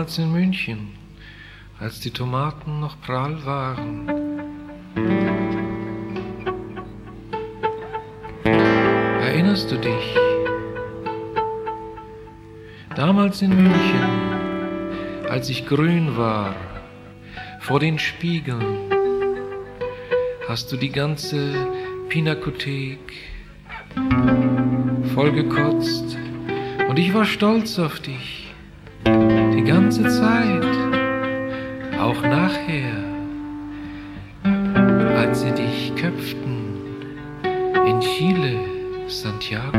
Damals in München, als die Tomaten noch prall waren. Erinnerst du dich? Damals in München, als ich grün war, vor den Spiegeln, hast du die ganze Pinakothek vollgekotzt und ich war stolz auf dich, die ganze Zeit, auch nachher, als sie dich köpften in Chile, Santiago.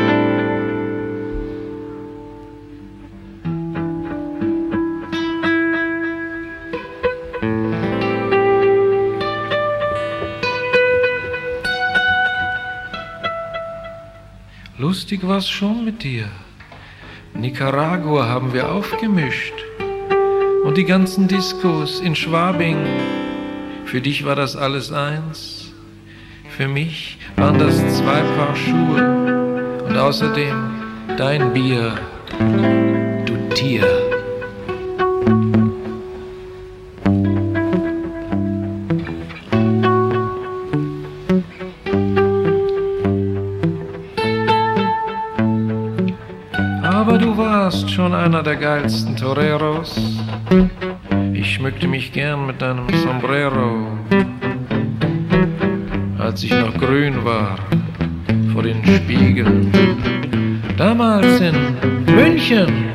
Lustig war's schon mit dir. Nicaragua haben wir aufgemischt. Und die ganzen Diskos in Schwabing. Für dich war das alles eins. Für mich waren das 2 Paar Schuhe. Und außerdem dein Bier, du Tier. Aber du warst schon einer der geilsten Toreros. Ich schmückte mich gern mit deinem Sombrero, als ich noch grün war, vor den Spiegeln. Damals in München.